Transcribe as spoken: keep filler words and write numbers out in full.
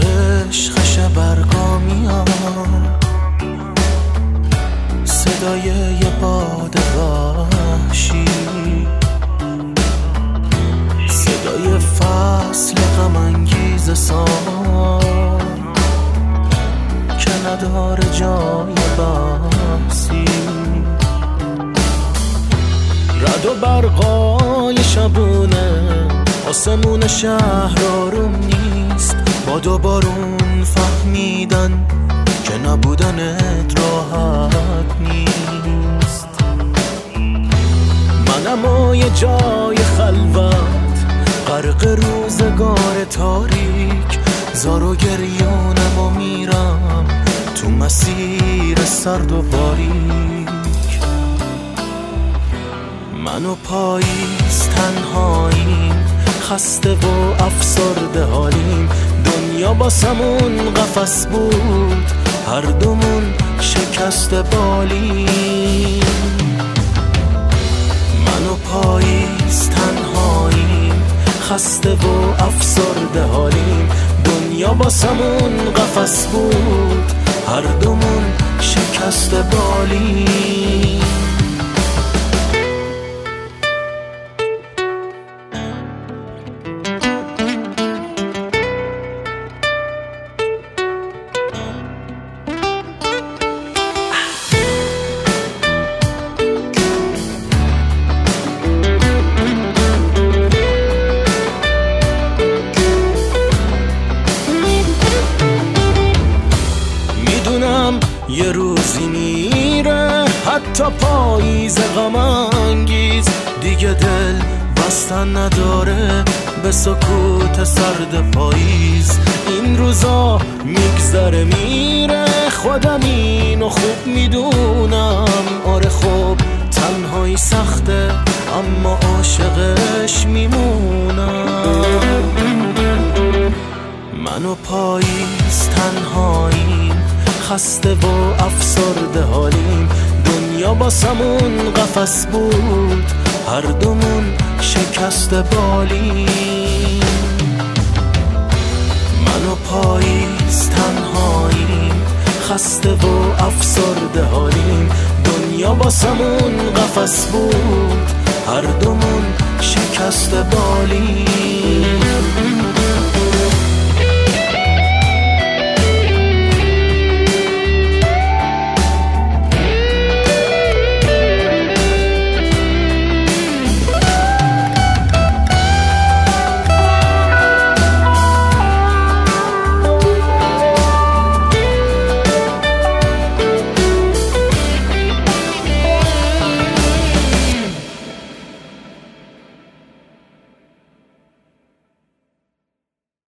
عشقش برگا میاد، صدای یه باد وحشی، صدای فصل غم انگیز سال که نداره جای بحثی. رد و برقای شبونه آسمون شهر آروم نیست، باد و بارون فهمیدن که نبودنت راحت نیست. منم و یه جای خلوت غرق روزگار تاریک، زار و گریونم و میرم تو مسیر سرد و باریک. من و پاییز تنهاییم، خسته و افسرده حالیم، دنیا باسمون قفس بود، هر دومون شکست بالیم. من و پاییز تنهاییم، خسته و افسرده حالیم، دنیا باسمون قفس بود، هر دومون شکست بالیم. یه روزی میره حتی پاییز غم انگیز، دیگه دل بستن نداره به سکوت سرد پاییز. این روزا میگذره میره، خودم اینو خوب میدونم، آره خوب تنهایی سخته اما عاشقش میمونم. من و پاییز تنهاییم، خسته و افسرده حالیم، دنیا باسمون قفس بود، هر دومون شکست بالیم. من و پاییز تنهاییم، خسته و افسرده حالیم، دنیا باسمون قفس بود، هر دومون شکست بالیم.